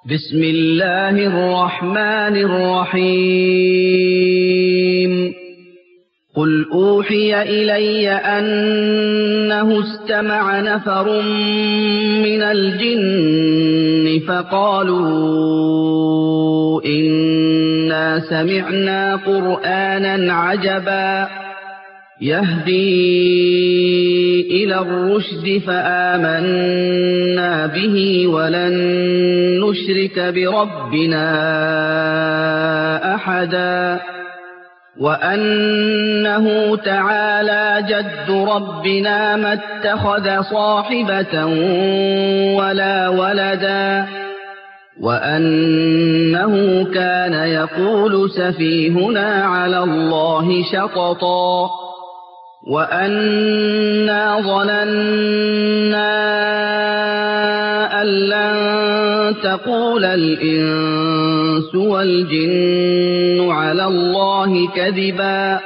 بسم الله الرحمن الرحيم قل أوحي إلي أنه استمع نفر من الجن فقالوا إنا سمعنا قرآنا عجبا يهدي إلى الرشد فآمنا به ولن نشرك بربنا أحدا وأنه تعالى جد ربنا ما اتخذ صاحبة ولا ولدا وأنه كان يقول سفيهنا على الله شططا وأنا ظننا أن لن تقول الإنس والجن على الله كذبا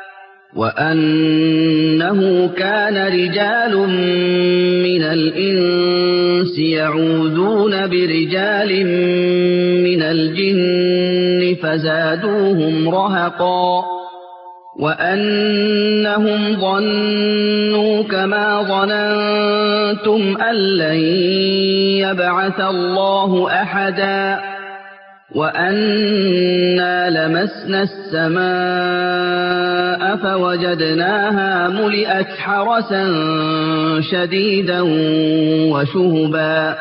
وأنه كان رجال من الإنس يعوذون برجال من الجن فزادوهم رهقا وأنهم ظنوا كما ظننتم أن لن يبعث الله أحدا وأنا لمسنا السماء فوجدناها ملئت حرسا شديدا وشهبا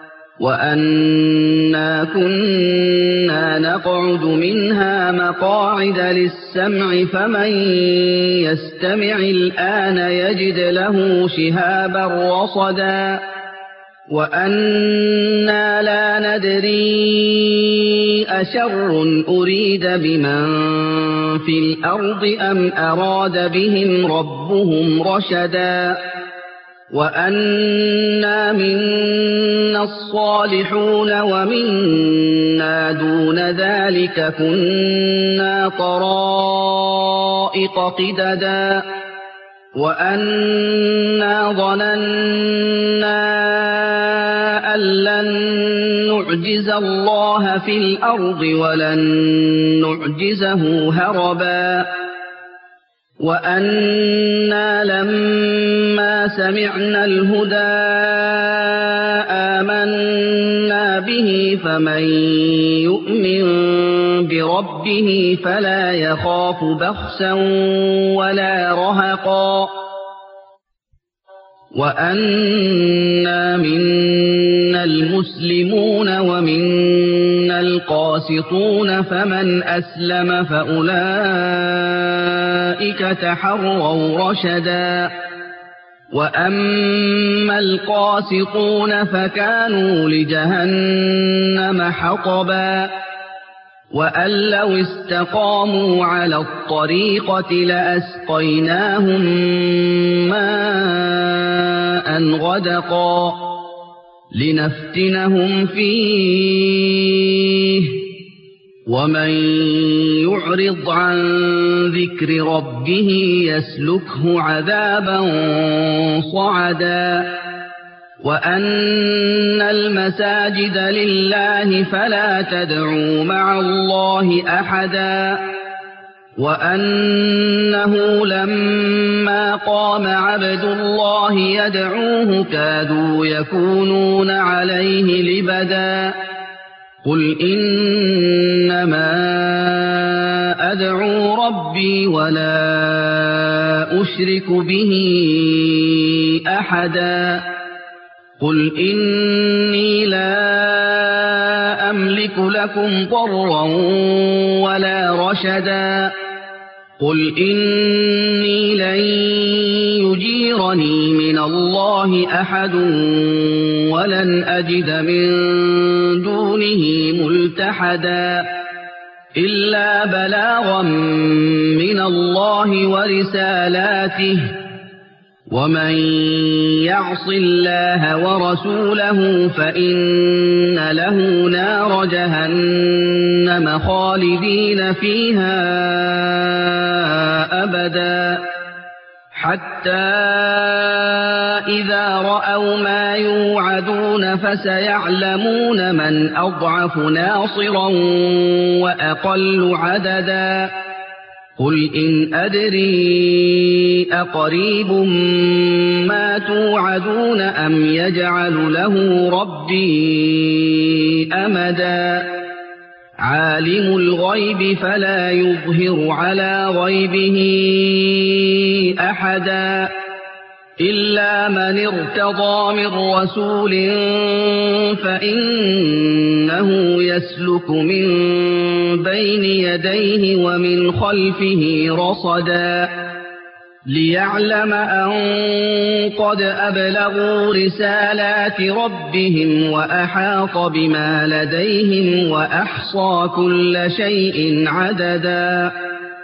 وأنا كنا نقعد منها مقاعد للسمع فمن يستمع الآن يجد له شهابا رصدا وأنا لا ندري أشر أريد بمن في الأرض أم أراد بهم ربهم رشدا وأنا منا الصالحون ومنا دون ذلك كنا طرائق قددا وأنا ظننا أن لن نعجز الله في الأرض ولن نعجزه هربا وأنا لما سمعنا الهدى آمنا به فمن يؤمن بربه فلا يخاف بخسا ولا رهقا وأنا منا المسلمون ومنا القاسطون فمن أسلم فأولئك تحروا رشدا وأما القاسطون فكانوا لجهنم حطبا وأن لو استقاموا على الطريقة لأسقيناهم ماء غدقا لنفتنهم فيه ومن يعرض عن ذكر ربه يسلكه عذابا صعدا وأن المساجد لله فلا تدعوا مع الله أحدا وأنه لما قام عبد الله يدعوه كادوا يكونون عليه لبدا قل إنما أدعو ربي ولا أشرك به أحدا قل إني لا أملك لكم ضرا ولا رشدا قل إني لن يجيرني من الله أحد ولن أجد من دونه ملتحدا إلا بلاغا من الله ورسالاته ومن يعص الله ورسوله فإن له نار جهنم خالدين فيها أبدا حتى إذا رأوا ما يوعدون فسيعلمون من أضعف ناصرا وأقل عددا قل إن أدري أقريب ما توعدون أم يجعل له ربي أمدا عالم الغيب فلا يظهر على غيبه أحدا إلا من ارتضى من رسول فإنه يسلك من بين يديه ومن خلفه رصدا ليعلم أن قد أبلغوا رسالات ربهم وأحاط بما لديهم وأحصى كل شيء عددا